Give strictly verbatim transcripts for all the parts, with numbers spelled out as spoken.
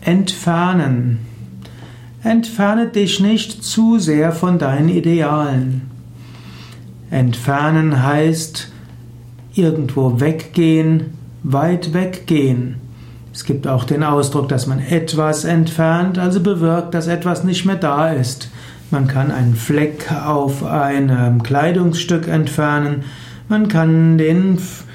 Entfernen. Entferne dich nicht zu sehr von deinen Idealen. Entfernen heißt irgendwo weggehen, weit weggehen. Es gibt auch den Ausdruck, dass man etwas entfernt, also bewirkt, dass etwas nicht mehr da ist. Man kann einen Fleck auf einem Kleidungsstück entfernen, man kann den,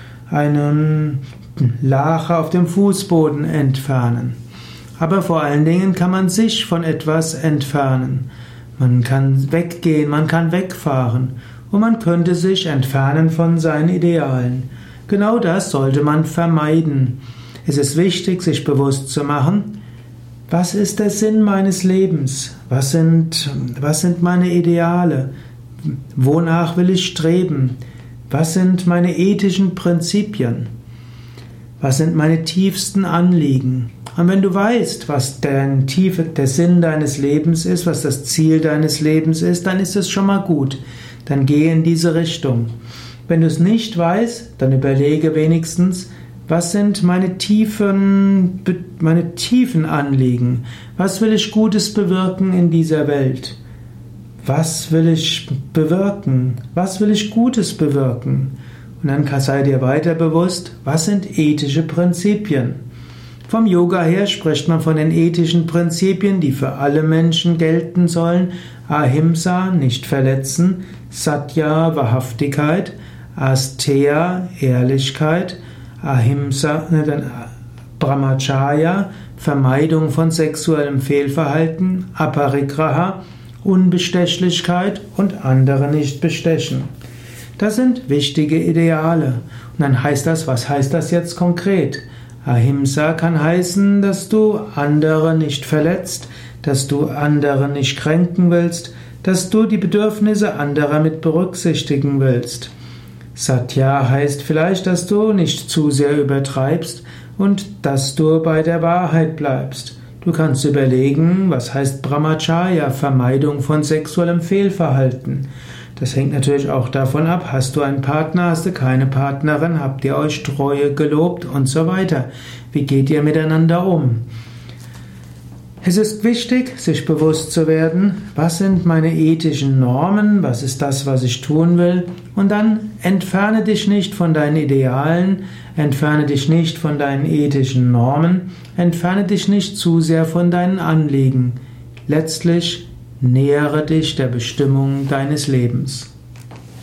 einen Lache auf dem Fußboden entfernen. Aber vor allen Dingen kann man sich von etwas entfernen. Man kann weggehen, man kann wegfahren und man könnte sich entfernen von seinen Idealen. Genau das sollte man vermeiden. Es ist wichtig, sich bewusst zu machen, was ist der Sinn meines Lebens? Was sind, was sind meine Ideale? Wonach will ich streben? Was sind meine ethischen Prinzipien? Was sind meine tiefsten Anliegen? Und wenn du weißt, was der, tiefe, der Sinn deines Lebens ist, was das Ziel deines Lebens ist, dann ist es schon mal gut. Dann geh in diese Richtung. Wenn du es nicht weißt, dann überlege wenigstens, was sind meine tiefen, meine tiefen Anliegen? Was will ich Gutes bewirken in dieser Welt? Was will ich bewirken? Was will ich Gutes bewirken? Und dann sei dir weiter bewusst, was sind ethische Prinzipien? Vom Yoga her spricht man von den ethischen Prinzipien, die für alle Menschen gelten sollen. Ahimsa, nicht verletzen, Satya, Wahrhaftigkeit, Asteya, Ehrlichkeit, Ahimsa, Brahmacharya, Vermeidung von sexuellem Fehlverhalten, Aparigraha, Unbestechlichkeit und andere nicht bestechen. Das sind wichtige Ideale. Und dann heißt das, was heißt das jetzt konkret? Ahimsa kann heißen, dass du andere nicht verletzt, dass du andere nicht kränken willst, dass du die Bedürfnisse anderer mit berücksichtigen willst. Satya heißt vielleicht, dass du nicht zu sehr übertreibst und dass du bei der Wahrheit bleibst. Du kannst überlegen, was heißt Brahmacharya, Vermeidung von sexuellem Fehlverhalten. Das hängt natürlich auch davon ab, hast du einen Partner, hast du keine Partnerin, habt ihr euch Treue gelobt und so weiter. Wie geht ihr miteinander um? Es ist wichtig, sich bewusst zu werden, was sind meine ethischen Normen, was ist das, was ich tun will, und dann entferne dich nicht von deinen Idealen, entferne dich nicht von deinen ethischen Normen, entferne dich nicht zu sehr von deinen Anliegen. Letztlich nähere dich der Bestimmung deines Lebens.